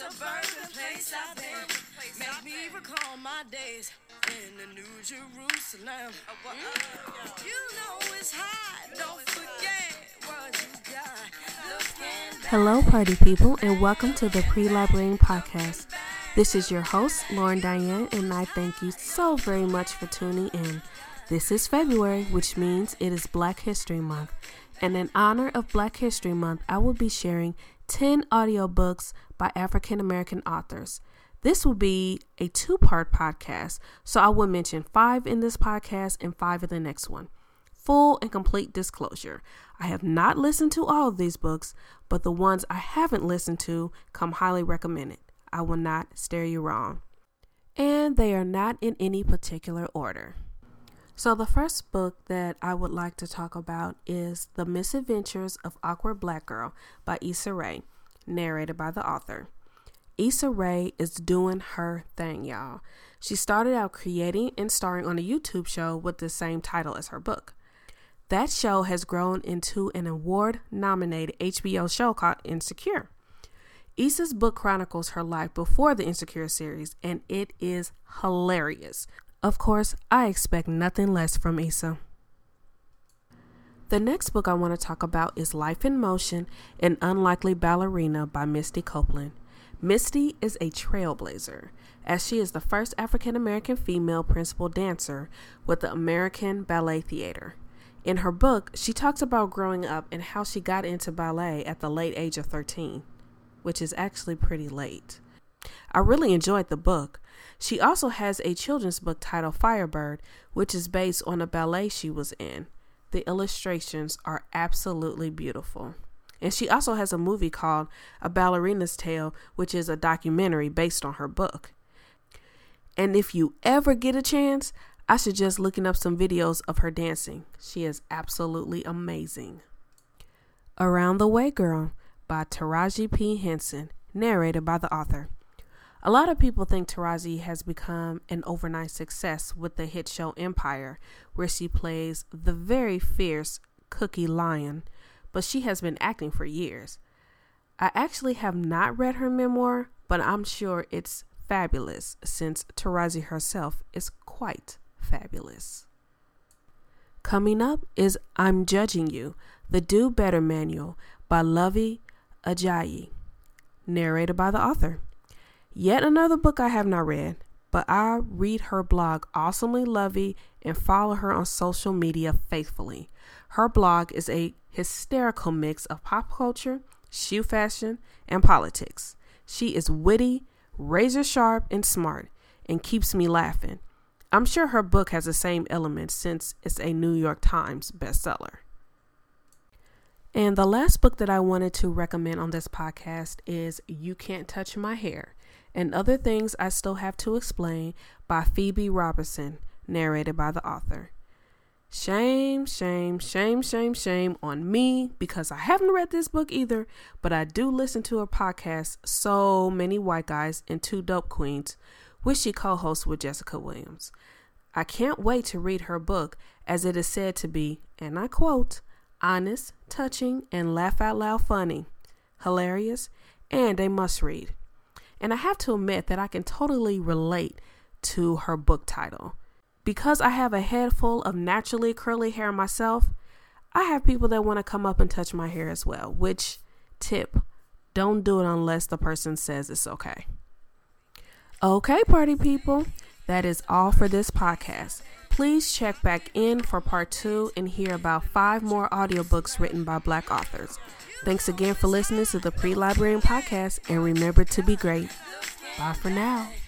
suburban place I've been. Make me recall my days in the New Jerusalem. You know it's hot, don't forget what you got. Looking back. Hello, party people, and welcome to the Pre-Librarian Podcast. This is your host, Lauren Diane, and I thank you so very much for tuning in. This is February, which means it is Black History Month. And in honor of Black History Month, I will be sharing 10 audiobooks by African American authors. This will be a two-part podcast, so I will mention 5 in this podcast and 5 in the next one. Full and complete disclosure, I have not listened to all of these books, but the ones I haven't listened to come highly recommended. I will not steer you wrong. And they are not in any particular order. So the first book that I would like to talk about is The Misadventures of Awkward Black Girl by Issa Rae, narrated by the author. Issa Rae is doing her thing, y'all. She started out creating and starring on a YouTube show with the same title as her book. That show has grown into an award-nominated HBO show called Insecure. Issa's book chronicles her life before the Insecure series, and it is hilarious. Of course, I expect nothing less from Issa. The next book I want to talk about is Life in Motion, An Unlikely Ballerina by Misty Copeland. Misty is a trailblazer, as she is the first African-American female principal dancer with the American Ballet Theater. In her book, she talks about growing up and how she got into ballet at the late age of 13, which is actually pretty late. I really enjoyed the book. She also has a children's book titled Firebird, which is based on a ballet she was in. The illustrations are absolutely beautiful. And she also has a movie called A Ballerina's Tale, which is a documentary based on her book. And if you ever get a chance, I suggest looking up some videos of her dancing. She is absolutely amazing. Around the Way Girl by Taraji P. Henson, narrated by the author. A lot of people think Taraji has become an overnight success with the hit show Empire, where she plays the very fierce Cookie Lyon, but she has been acting for years. I actually have not read her memoir, but I'm sure it's fabulous since Taraji herself is quite fabulous. Coming up is I'm Judging You, the Do Better Manual by Lovey Ajayi, narrated by the author. Yet another book I have not read, but I read her blog Awesomely Lovey and follow her on social media faithfully. Her blog is a hysterical mix of pop culture, shoe fashion, and politics. She is witty, razor sharp, and smart, and keeps me laughing. I'm sure her book has the same elements since it's a New York Times bestseller. And the last book that I wanted to recommend on this podcast is You Can't Touch My Hair and Other Things I Still Have to Explain by Phoebe Robinson, narrated by the author. Shame, shame, shame, shame, shame on me because I haven't read this book either, but I do listen to her podcast, So Many White Guys and Two Dope Queens, which she co-hosts with Jessica Williams. I can't wait to read her book, as it is said to be, and I quote, honest, touching, and laugh out loud funny, hilarious, and a must read. And I have to admit that I can totally relate to her book title. Because I have a head full of naturally curly hair myself, I have people that want to come up and touch my hair as well, which, tip, don't do it unless the person says it's okay. Okay, party people, that is all for this podcast. Please check back in for part 2 and hear about 5 more audiobooks written by Black authors. Thanks again for listening to the Pre-Librarian Podcast, and remember to be great. Bye for now.